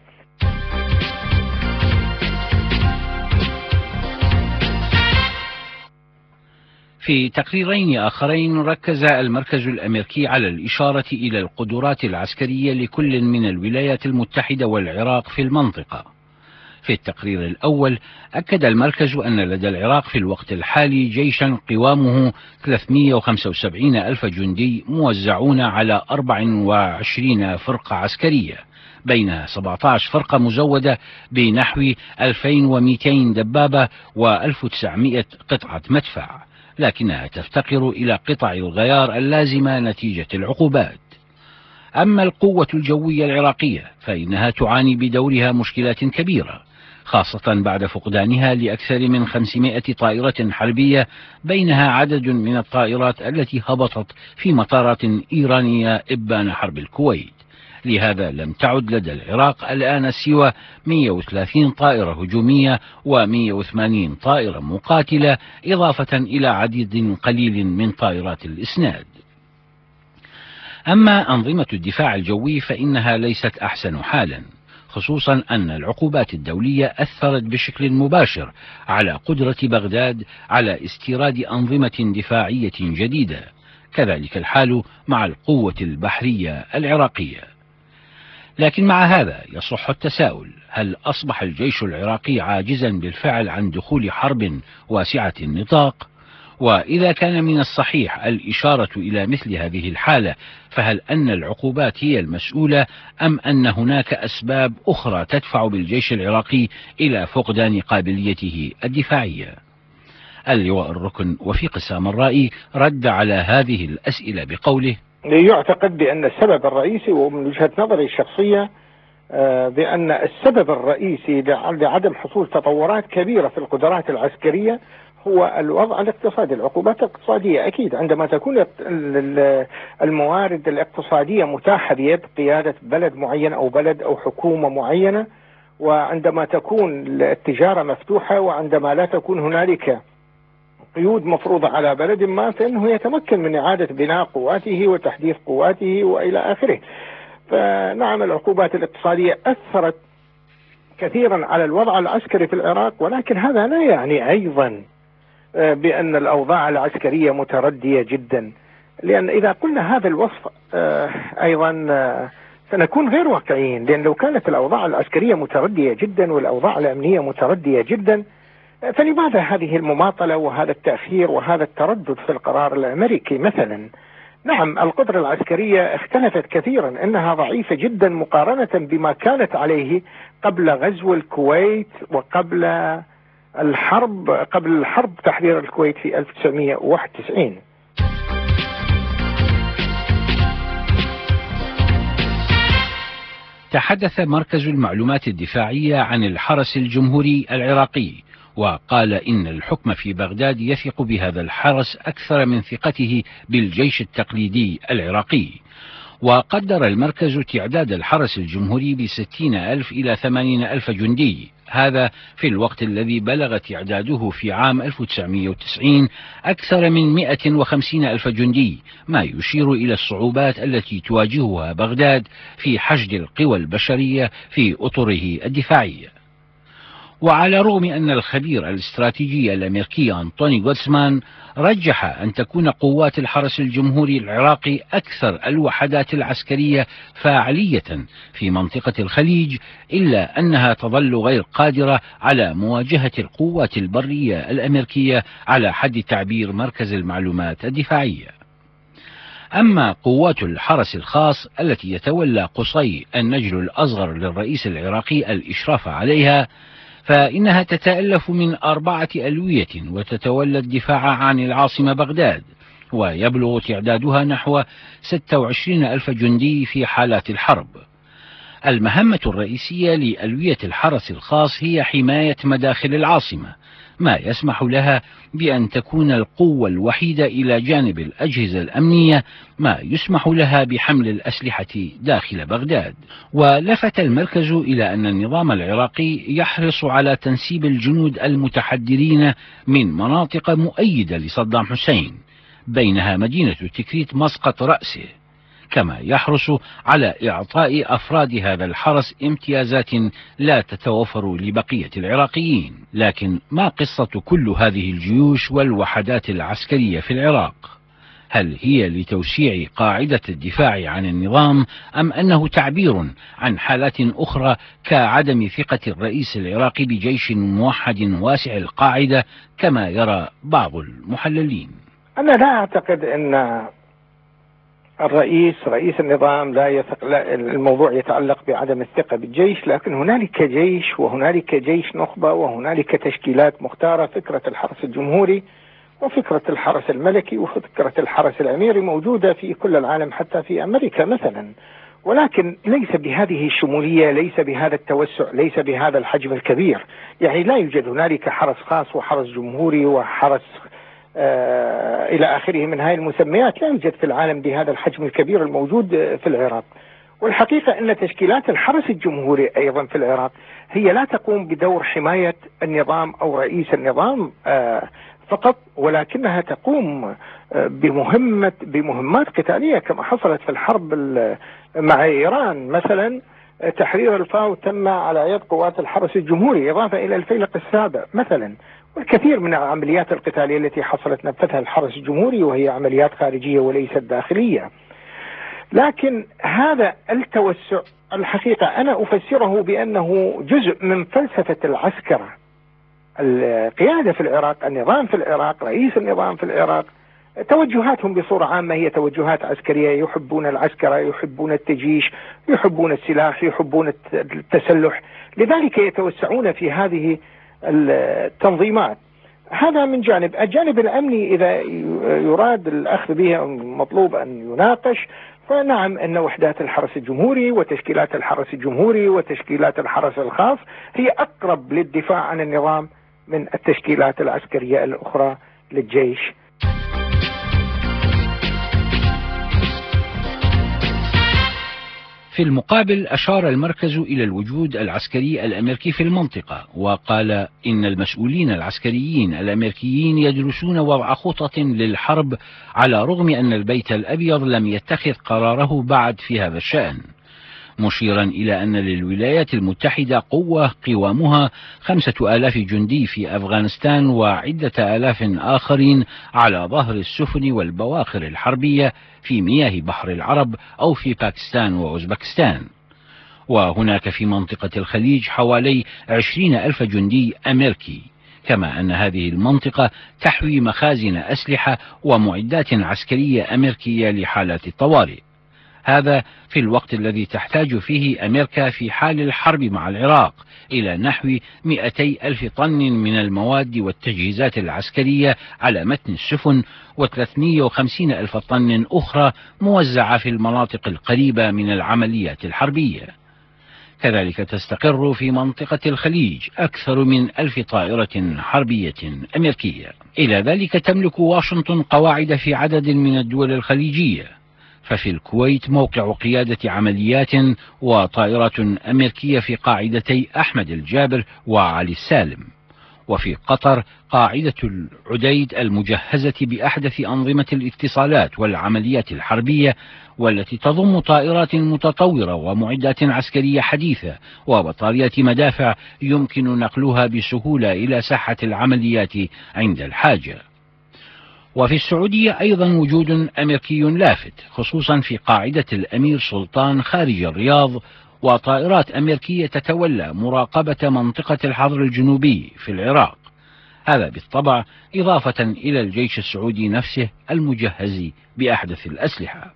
في تقريرين آخرين ركز المركز الأمريكي على الإشارة إلى القدرات العسكرية لكل من الولايات المتحدة والعراق في المنطقة. في التقرير الأول أكد المركز أن لدى العراق في الوقت الحالي جيشا قوامه ثلاثمئة وخمسة وسبعين ألف جندي موزعون على أربع وعشرين فرقة عسكرية، بينها سبعة عشر فرقة مزودة بنحو ألفين ومئتين دبابة وألف وتسعمئة قطعة مدفع، لكنها تفتقر إلى قطع الغيار اللازمة نتيجة العقوبات. أما القوة الجوية العراقية فإنها تعاني بدورها مشكلات كبيرة، خاصة بعد فقدانها لأكثر من خمسمئة طائرة حربية، بينها عدد من الطائرات التي هبطت في مطارات إيرانية إبان حرب الكويت. لهذا لم تعد لدى العراق الآن سوى مئة وثلاثين طائرة هجومية ومئة وثمانين طائرة مقاتلة، إضافة إلى عدد قليل من طائرات الإسناد. أما أنظمة الدفاع الجوي فإنها ليست أحسن حالا، خصوصا أن العقوبات الدولية أثرت بشكل مباشر على قدرة بغداد على استيراد أنظمة دفاعية جديدة. كذلك الحال مع القوة البحرية العراقية. لكن مع هذا يصح التساؤل: هل أصبح الجيش العراقي عاجزا بالفعل عن دخول حرب واسعة النطاق؟ وإذا كان من الصحيح الإشارة إلى مثل هذه الحالة، فهل أن العقوبات هي المسؤولة أم أن هناك أسباب أخرى تدفع بالجيش العراقي إلى فقدان قابليته الدفاعية؟ اللواء الركن وفيق السامرائي رد على هذه الأسئلة بقوله: يعتقد بأن السبب الرئيسي، ومن وجهة نظري الشخصية بأن السبب الرئيسي لعدم حصول تطورات كبيرة في القدرات العسكرية هو الوضع الاقتصادي، العقوبات الاقتصادية. أكيد عندما تكون الموارد الاقتصادية متاحة بيد قيادة بلد معين أو بلد أو حكومة معينة، وعندما تكون التجارة مفتوحة، وعندما لا تكون هنالك قيود مفروضة على بلد ما، فإنه يتمكن من إعادة بناء قواته وتحديث قواته وإلى آخره. فنعم العقوبات الاقتصادية أثرت كثيرا على الوضع العسكري في العراق، ولكن هذا لا يعني أيضا بأن الأوضاع العسكرية متردية جدا، لأن إذا قلنا هذا الوصف أيضا سنكون غير واقعيين. لأن لو كانت الأوضاع العسكرية متردية جدا والأوضاع الأمنية متردية جدا، فلماذا هذه المماطلة وهذا التأخير وهذا التردد في القرار الأمريكي مثلا؟ نعم القدرة العسكرية اختلفت كثيرا، إنها ضعيفة جدا مقارنة بما كانت عليه قبل غزو الكويت وقبل الحرب قبل الحرب تحرير الكويت في ألف وتسعمئة وواحد وتسعين. تحدث مركز المعلومات الدفاعية عن الحرس الجمهوري العراقي، وقال إن الحكم في بغداد يثق بهذا الحرس أكثر من ثقته بالجيش التقليدي العراقي. وقدر المركز تعداد الحرس الجمهوري بستين ألف إلى ثمانين ألف جندي، هذا في الوقت الذي بلغ تعداده في عام ألف وتسعمئة وتسعين أكثر من مئة وخمسين ألف جندي، ما يشير إلى الصعوبات التي تواجهها بغداد في حشد القوى البشرية في أطره الدفاعية. وعلى الرغم أن الخبير الاستراتيجي الأمريكي أنتوني غوتسمان رجح أن تكون قوات الحرس الجمهوري العراقي أكثر الوحدات العسكرية فاعلية في منطقة الخليج، إلا أنها تظل غير قادرة على مواجهة القوات البرية الأمريكية على حد تعبير مركز المعلومات الدفاعية. أما قوات الحرس الخاص التي يتولى قصي النجل الأصغر للرئيس العراقي الإشراف عليها، فإنها تتألف من أربعة ألوية وتتولى الدفاع عن العاصمة بغداد، ويبلغ تعدادها نحو ستة وعشرين ألف جندي في حالات الحرب. المهمة الرئيسية لألوية الحرس الخاص هي حماية مداخل العاصمة، ما يسمح لها بأن تكون القوة الوحيدة إلى جانب الأجهزة الأمنية، ما يسمح لها بحمل الأسلحة داخل بغداد. ولفت المركز إلى أن النظام العراقي يحرص على تنسيب الجنود المتحدرين من مناطق مؤيدة لصدام حسين، بينها مدينة تكريت مسقط رأسه، كما يحرص على إعطاء أفراد هذا الحرس امتيازات لا تتوفر لبقية العراقيين. لكن ما قصة كل هذه الجيوش والوحدات العسكرية في العراق؟ هل هي لتوسيع قاعدة الدفاع عن النظام، أم أنه تعبير عن حالات أخرى كعدم ثقة الرئيس العراقي بجيش موحد واسع القاعدة كما يرى بعض المحللين؟ أنا لا أعتقد أن الرئيس رئيس النظام لا يثق، لا الموضوع يتعلق بعدم الثقة بالجيش، لكن هنالك جيش وهنالك جيش نخبة وهنالك تشكيلات مختارة. فكرة الحرس الجمهوري وفكرة الحرس الملكي وفكرة الحرس الأميري موجودة في كل العالم، حتى في أمريكا مثلا، ولكن ليس بهذه الشمولية، ليس بهذا التوسع، ليس بهذا الحجم الكبير. يعني لا يوجد هنالك حرس خاص وحرس جمهوري وحرس آه إلى آخره من هذه المسميات، لا يوجد في العالم بهذا الحجم الكبير الموجود في العراق. والحقيقة أن تشكيلات الحرس الجمهوري أيضا في العراق هي لا تقوم بدور حماية النظام أو رئيس النظام آه فقط، ولكنها تقوم بمهمة بمهمات قتالية كما حصلت في الحرب مع إيران مثلا. تحرير الفاو تم على يد قوات الحرس الجمهوري إضافة إلى الفيلق السابع مثلا، والكثير من العمليات القتالية التي حصلت نفذها الحرس الجمهوري وهي عمليات خارجية وليست داخلية. لكن هذا التوسع الحقيقة أنا أفسره بأنه جزء من فلسفة العسكرة، القيادة في العراق، النظام في العراق، رئيس النظام في العراق، توجهاتهم بصورة عامة هي توجهات عسكرية. يحبون العسكرة، يحبون التجيش، يحبون السلاح، يحبون التسلح، لذلك يتوسعون في هذه التنظيمات. هذا من جانب. الجانب الأمني إذا يراد الأخذ به مطلوب أن يناقش، فنعم أن وحدات الحرس الجمهوري وتشكيلات الحرس الجمهوري وتشكيلات الحرس الخاص هي أقرب للدفاع عن النظام من التشكيلات العسكرية الأخرى للجيش. في المقابل أشار المركز إلى الوجود العسكري الأمريكي في المنطقة، وقال إن المسؤولين العسكريين الأمريكيين يدرسون وضع خطط للحرب، على رغم أن البيت الأبيض لم يتخذ قراره بعد في هذا الشأن، مشيرا إلى أن للولايات المتحدة قوة قوامها خمسة آلاف جندي في أفغانستان وعدة آلاف آخرين على ظهر السفن والبواخر الحربية في مياه بحر العرب أو في باكستان وأوزبكستان. وهناك في منطقة الخليج حوالي عشرين ألف جندي أمريكي، كما أن هذه المنطقة تحوي مخازن أسلحة ومعدات عسكرية أمريكية لحالات الطوارئ. هذا في الوقت الذي تحتاج فيه أمريكا في حال الحرب مع العراق إلى نحو مئتي ألف طن من المواد والتجهيزات العسكرية على متن السفن، وثلاثمئة وخمسين ألف طن أخرى موزعة في المناطق القريبة من العمليات الحربية. كذلك تستقر في منطقة الخليج أكثر من ألف طائرة حربية أمريكية. إلى ذلك تملك واشنطن قواعد في عدد من الدول الخليجية، ففي الكويت موقع قيادة عمليات وطائرة أمريكية في قاعدتي أحمد الجابر وعلي السالم، وفي قطر قاعدة العديد المجهزة بأحدث أنظمة الاتصالات والعمليات الحربية، والتي تضم طائرات متطورة ومعدات عسكرية حديثة وبطاريات مدافع يمكن نقلها بسهولة إلى ساحة العمليات عند الحاجة. وفي السعودية أيضا وجود أمريكي لافت، خصوصا في قاعدة الأمير سلطان خارج الرياض، وطائرات أمريكية تتولى مراقبة منطقة الحضر الجنوبي في العراق. هذا بالطبع إضافة إلى الجيش السعودي نفسه المجهز بأحدث الأسلحة.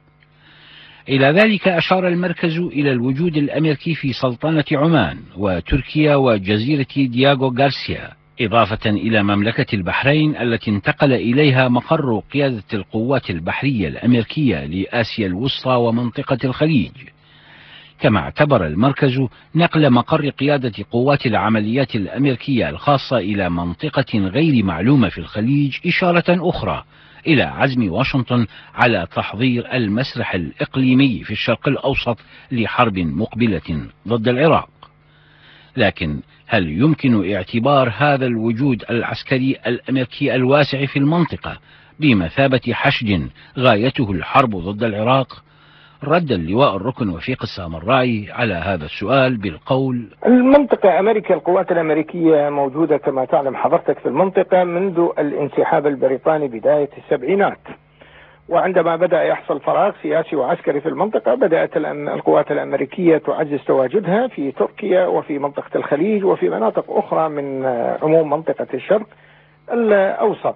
إلى ذلك أشار المركز إلى الوجود الأمريكي في سلطنة عمان وتركيا وجزيرة دياغو غارسيا، إضافة إلى مملكة البحرين التي انتقل إليها مقر قيادة القوات البحرية الأمريكية لآسيا الوسطى ومنطقة الخليج. كما اعتبر المركز نقل مقر قيادة قوات العمليات الأمريكية الخاصة إلى منطقة غير معلومة في الخليج إشارة أخرى إلى عزم واشنطن على تحضير المسرح الإقليمي في الشرق الأوسط لحرب مقبلة ضد العراق. لكن هل يمكن اعتبار هذا الوجود العسكري الأمريكي الواسع في المنطقة بمثابة حشد غايته الحرب ضد العراق؟ رد اللواء الركن وفيق السامرائي على هذا السؤال بالقول: المنطقة أمريكا، القوات الأمريكية موجودة كما تعلم حضرتك في المنطقة منذ الانسحاب البريطاني بداية السبعينات، وعندما بدأ يحصل فراغ سياسي وعسكري في المنطقة بدأت القوات الأمريكية تعزز تواجدها في تركيا وفي منطقة الخليج وفي مناطق أخرى من عموم منطقة الشرق الأوسط.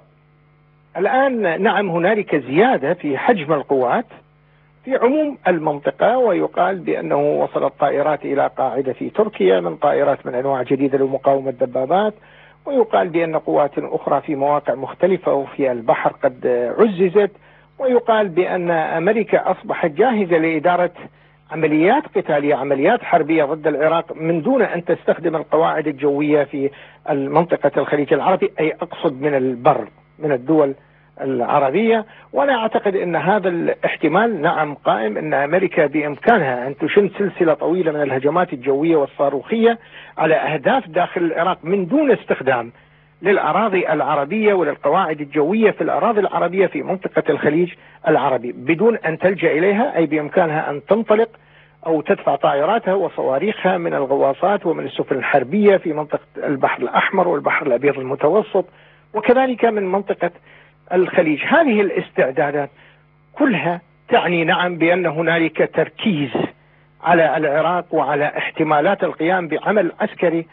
الآن نعم هنالك زيادة في حجم القوات في عموم المنطقة، ويقال بأنه وصلت طائرات إلى قاعدة في تركيا من طائرات من أنواع جديدة لمقاومة الدبابات، ويقال بأن قوات أخرى في مواقع مختلفة وفي البحر قد عززت، ويقال بأن أمريكا أصبحت جاهزة لإدارة عمليات قتالية، عمليات حربية ضد العراق من دون أن تستخدم القواعد الجوية في منطقة الخليج العربي، أي أقصد من البر من الدول العربية. وأنا أعتقد أن هذا الاحتمال نعم قائم، أن أمريكا بإمكانها أن تشن سلسلة طويلة من الهجمات الجوية والصاروخية على أهداف داخل العراق من دون استخدام للأراضي العربية وللقواعد الجوية في الأراضي العربية في منطقة الخليج العربي بدون أن تلجأ إليها، أي بإمكانها أن تنطلق أو تدفع طائراتها وصواريخها من الغواصات ومن السفن الحربية في منطقة البحر الأحمر والبحر الأبيض المتوسط وكذلك من منطقة الخليج. هذه الاستعدادات كلها تعني نعم بأن هنالك تركيز على العراق وعلى احتمالات القيام بعمل عسكري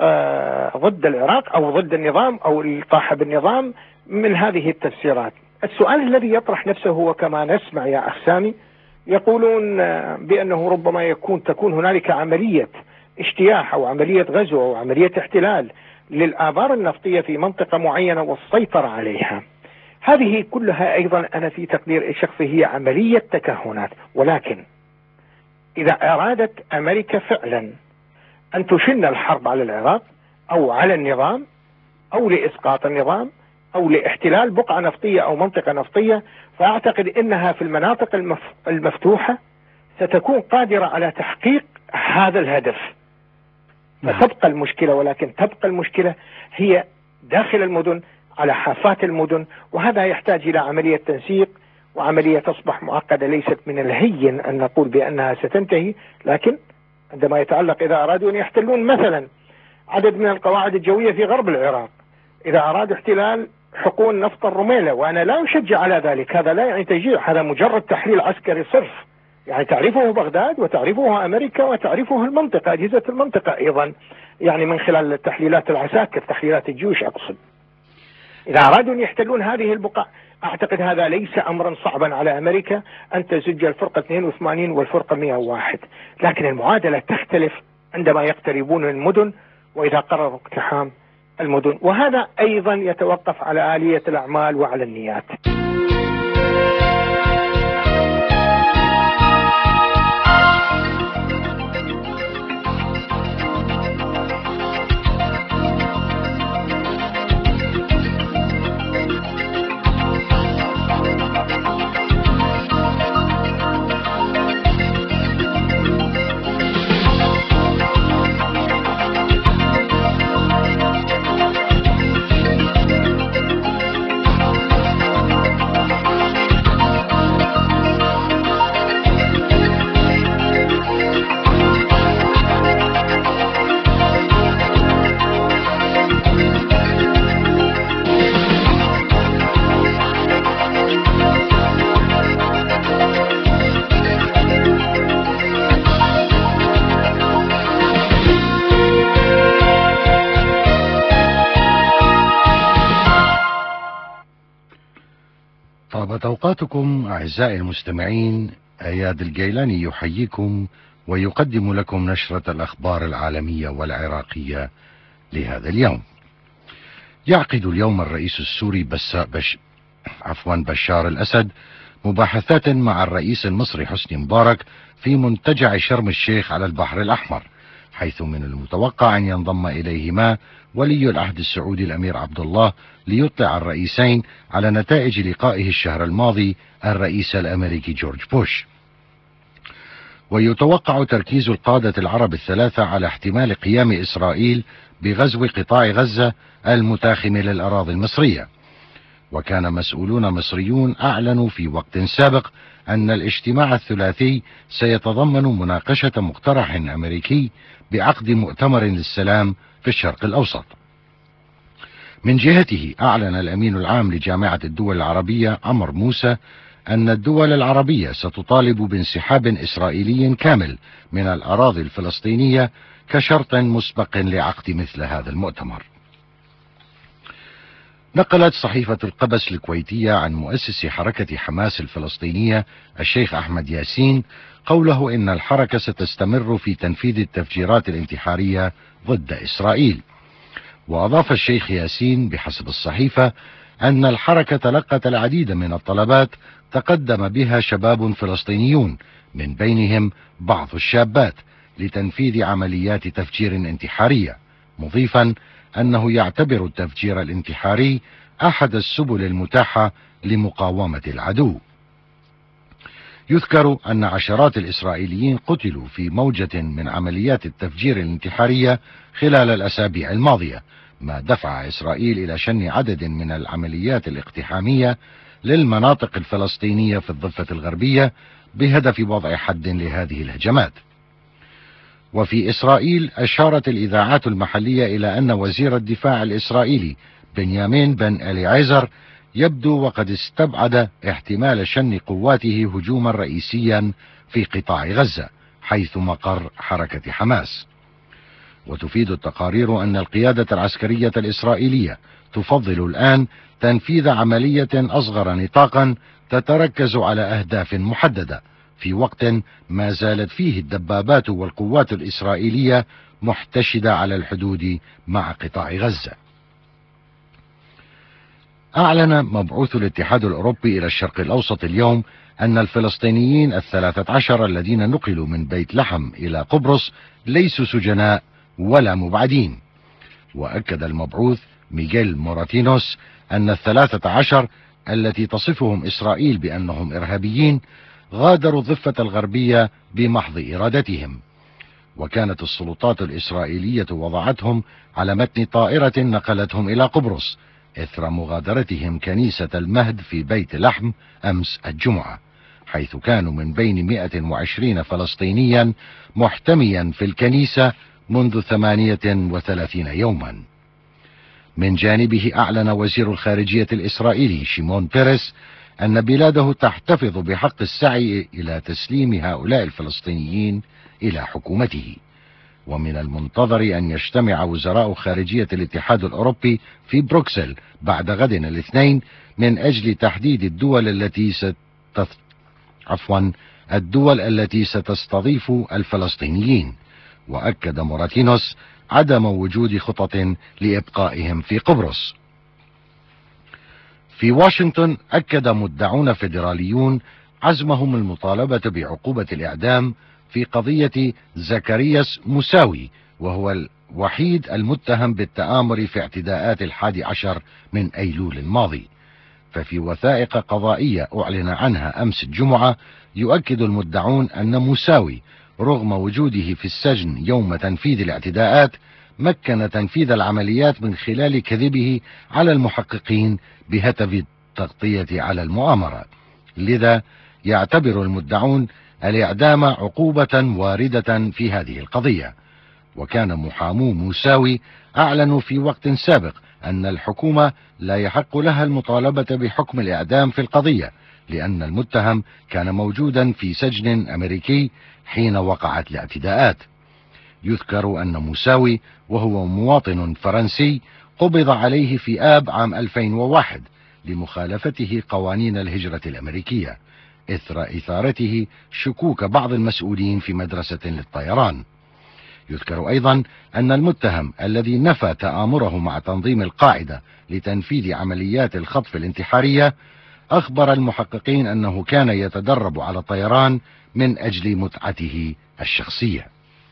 آه ضد العراق أو ضد النظام أو الإطاحة بالنظام من هذه التفسيرات. السؤال الذي يطرح نفسه هو كما نسمع يا أخ سامي يقولون آه بأنه ربما يكون تكون هنالك عملية اجتياح أو عملية غزو أو عملية احتلال للآبار النفطية في منطقة معينة والسيطرة عليها. هذه كلها أيضا أنا في تقدير الشخصي هي عملية تكهنات، ولكن إذا أرادت أمريكا فعلا أن تشن الحرب على العراق أو على النظام أو لإسقاط النظام أو لاحتلال بقعة نفطية أو منطقة نفطية، فأعتقد أنها في المناطق المف... المفتوحة ستكون قادرة على تحقيق هذا الهدف. فتبقى المشكلة، ولكن تبقى المشكلة هي داخل المدن على حافات المدن، وهذا يحتاج إلى عملية تنسيق وعملية تصبح معقدة. ليست من الهين أن نقول بأنها ستنتهي، لكن عندما يتعلق إذا أرادوا أن يحتلون مثلا عدد من القواعد الجوية في غرب العراق، إذا أرادوا احتلال حقول نفط الرميلة، وأنا لا أشجع على ذلك، هذا لا يعني تشجيع، هذا مجرد تحليل عسكري صرف، يعني تعرفه بغداد وتعرفه أمريكا وتعرفه المنطقة، أجهزة المنطقة أيضا، يعني من خلال تحليلات العساكر، تحليلات الجيوش أقصد. إذا أرادوا أن يحتلون هذه البقع، أعتقد هذا ليس أمرا صعبا على أمريكا أن تزج الفرقة اثنين وثمانين والفرقة مئة وواحد، لكن المعادلة تختلف عندما يقتربون من المدن وإذا قرروا اقتحام المدن، وهذا أيضا يتوقف على آلية الأعمال وعلى النيات. طابت أوقاتكم أعزائي المستمعين. أياد الجيلاني يحييكم ويقدم لكم نشرة الأخبار العالمية والعراقية لهذا اليوم. يعقد اليوم الرئيس السوري بس بش عفوا بشار الأسد مباحثات مع الرئيس المصري حسني مبارك في منتجع شرم الشيخ على البحر الأحمر، حيث من المتوقع أن ينضم إليهما ولي العهد السعودي الأمير عبد الله ليطلع الرئيسين على نتائج لقائه الشهر الماضي الرئيس الأمريكي جورج بوش. ويتوقع تركيز القادة العرب الثلاثة على احتمال قيام إسرائيل بغزو قطاع غزة المتاخم للأراضي المصرية. وكان مسؤولون مصريون أعلنوا في وقت سابق أن الاجتماع الثلاثي سيتضمن مناقشة مقترح أمريكي بعقد مؤتمر للسلام في الشرق الأوسط. من جهته أعلن الأمين العام لجامعة الدول العربية عمر موسى أن الدول العربية ستطالب بانسحاب إسرائيلي كامل من الأراضي الفلسطينية كشرط مسبق لعقد مثل هذا المؤتمر. نقلت صحيفة القبس الكويتية عن مؤسس حركة حماس الفلسطينية الشيخ أحمد ياسين قوله إن الحركة ستستمر في تنفيذ التفجيرات الانتحارية ضد إسرائيل. وأضاف الشيخ ياسين بحسب الصحيفة أن الحركة تلقت العديد من الطلبات تقدم بها شباب فلسطينيون من بينهم بعض الشابات لتنفيذ عمليات تفجير انتحارية، مضيفا أنه يعتبر التفجير الانتحاري أحد السبل المتاحة لمقاومة العدو. يذكر أن عشرات الإسرائيليين قتلوا في موجة من عمليات التفجير الانتحارية خلال الأسابيع الماضية، ما دفع إسرائيل إلى شن عدد من العمليات الاقتحامية للمناطق الفلسطينية في الضفة الغربية بهدف وضع حد لهذه الهجمات. وفي إسرائيل أشارت الإذاعات المحلية إلى أن وزير الدفاع الإسرائيلي بنيامين بن إليعزر يبدو وقد استبعد احتمال شن قواته هجوما رئيسيا في قطاع غزة حيث مقر حركة حماس. وتفيد التقارير أن القيادة العسكرية الإسرائيلية تفضل الآن تنفيذ عملية أصغر نطاقا تتركز على أهداف محددة في وقت ما زالت فيه الدبابات والقوات الإسرائيلية محتشدة على الحدود مع قطاع غزة. أعلن مبعوث الاتحاد الأوروبي إلى الشرق الأوسط اليوم أن الفلسطينيين الثلاثة عشر الذين نقلوا من بيت لحم إلى قبرص ليسوا سجناء ولا مبعدين. وأكد المبعوث ميغيل موراتينوس أن الثلاثة عشر التي تصفهم إسرائيل بأنهم إرهابيين غادروا الضفة الغربية بمحض إرادتهم. وكانت السلطات الإسرائيلية وضعتهم على متن طائرة نقلتهم إلى قبرص إثر مغادرتهم كنيسة المهد في بيت لحم أمس الجمعة، حيث كانوا من بين مئة وعشرين فلسطينيا محتميا في الكنيسة منذ ثمانية وثلاثين يوما. من جانبه أعلن وزير الخارجية الإسرائيلي شيمون بيريس أن بلاده تحتفظ بحق السعي إلى تسليم هؤلاء الفلسطينيين إلى حكومته. ومن المنتظر أن يجتمع وزراء خارجية الاتحاد الأوروبي في بروكسل بعد غد الاثنين من أجل تحديد الدول التي ست... عفوا الدول التي ستستضيف الفلسطينيين. وأكد موراتينوس عدم وجود خطط لإبقائهم في قبرص. في واشنطن أكد مدعون فيدراليون عزمهم المطالبة بعقوبة الإعدام في قضية زكرياس موساوي، وهو الوحيد المتهم بالتآمر في اعتداءات الحادي عشر من أيلول الماضي. ففي وثائق قضائية أعلن عنها أمس الجمعة يؤكد المدعون أن موساوي رغم وجوده في السجن يوم تنفيذ الاعتداءات مكن تنفيذ العمليات من خلال كذبه على المحققين بهدف التغطية على المؤامرة. لذا يعتبر المدعون الإعدام عقوبة واردة في هذه القضية. وكان محامو موساوي أعلنوا في وقت سابق أن الحكومة لا يحق لها المطالبة بحكم الإعدام في القضية، لأن المتهم كان موجودا في سجن أمريكي حين وقعت الاعتداءات. يذكر أن موساوي وهو مواطن فرنسي قبض عليه في آب عام ألفين وواحد لمخالفته قوانين الهجرة الأمريكية إثر إثارته شكوك بعض المسؤولين في مدرسة للطيران. يذكر أيضا أن المتهم الذي نفى تآمره مع تنظيم القاعدة لتنفيذ عمليات الخطف الانتحارية أخبر المحققين أنه كان يتدرب على الطيران من أجل متعته الشخصية.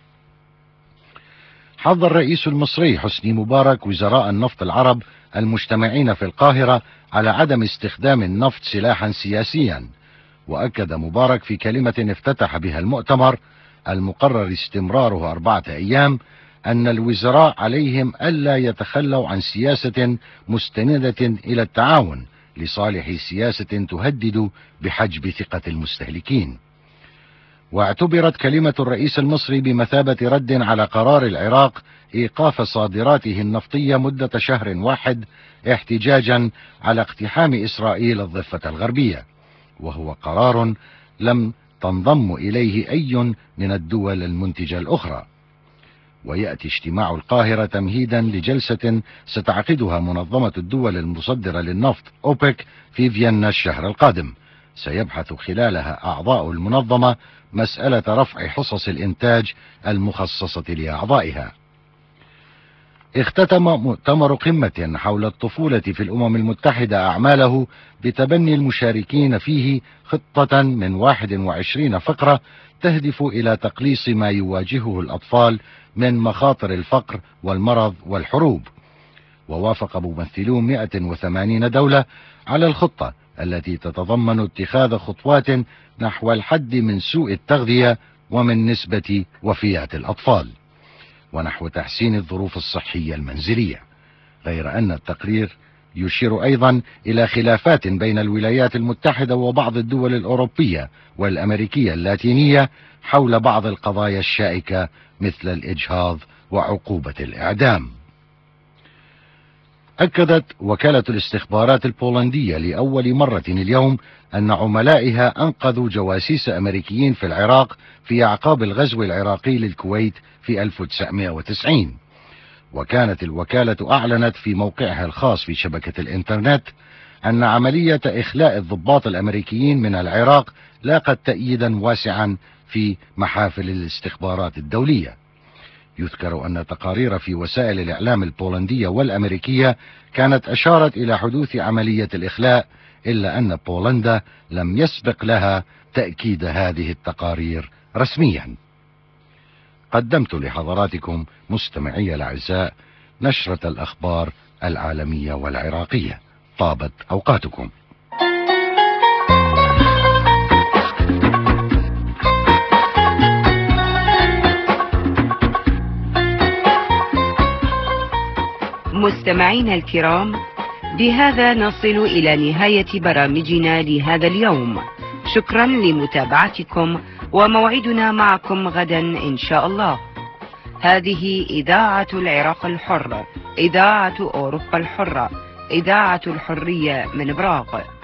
حض الرئيس المصري حسني مبارك وزراء النفط العرب المجتمعين في القاهرة على عدم استخدام النفط سلاحا سياسيا، وأكد مبارك في كلمة افتتح بها المؤتمر المقرر استمراره أربعة أيام أن الوزراء عليهم ألا يتخلوا عن سياسة مستندة إلى التعاون لصالح سياسة تهدد بحجب ثقة المستهلكين. واعتبرت كلمة الرئيس المصري بمثابة رد على قرار العراق إيقاف صادراته النفطية مدة شهر واحد احتجاجا على اقتحام إسرائيل الضفة الغربية، وهو قرار لم تنضم إليه أي من الدول المنتجة الأخرى. ويأتي اجتماع القاهرة تمهيدا لجلسة ستعقدها منظمة الدول المصدرة للنفط أوبك في فيينا الشهر القادم، سيبحث خلالها أعضاء المنظمة مسألة رفع حصص الإنتاج المخصصة لأعضائها. اختتم مؤتمر قمة حول الطفولة في الأمم المتحدة أعماله بتبني المشاركين فيه خطة من واحد وعشرين فقرة تهدف إلى تقليص ما يواجهه الأطفال من مخاطر الفقر والمرض والحروب. ووافق ممثلو مئة وثمانين دولة على الخطة التي تتضمن اتخاذ خطوات نحو الحد من سوء التغذية ومن نسبة وفيات الأطفال، ونحو تحسين الظروف الصحية المنزلية. غير أن التقرير يشير أيضا إلى خلافات بين الولايات المتحدة وبعض الدول الأوروبية والأمريكية اللاتينية حول بعض القضايا الشائكة مثل الإجهاض وعقوبة الإعدام. أكدت وكالة الاستخبارات البولندية لأول مرة اليوم أن عملائها أنقذوا جواسيس أمريكيين في العراق في أعقاب الغزو العراقي للكويت في ألف وتسعمئة وتسعين. وكانت الوكالة أعلنت في موقعها الخاص في شبكة الإنترنت أن عملية إخلاء الضباط الأمريكيين من العراق لاقت تأييدا واسعا في محافل الاستخبارات الدولية. يذكر أن تقارير في وسائل الإعلام البولندية والأمريكية كانت أشارت إلى حدوث عملية الإخلاء، إلا أن بولندا لم يسبق لها تأكيد هذه التقارير رسميا. قدمت لحضراتكم مستمعي الأعزاء نشرة الأخبار العالمية والعراقية. طابت أوقاتكم. مستمعينا الكرام، بهذا نصل إلى نهاية برامجنا لهذا اليوم. شكرا لمتابعتكم، وموعدنا معكم غدا إن شاء الله. هذه إذاعة العراق الحر، إذاعة أوروبا الحرة، إذاعة الحرية من براغ.